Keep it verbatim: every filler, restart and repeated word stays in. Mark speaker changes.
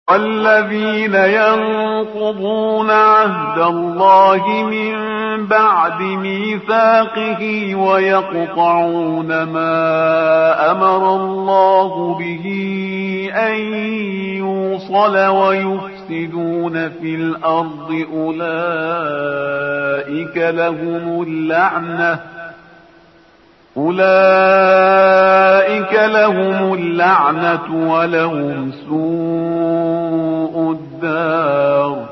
Speaker 1: والذين ينقضون عهد الله من بعد ميثاقه ويقطعون ما أمر الله به أن يوصل ويفسدون في الأرض أولئك لهم اللعنة أولئك لهم اللعنة ولهم سوء الدار.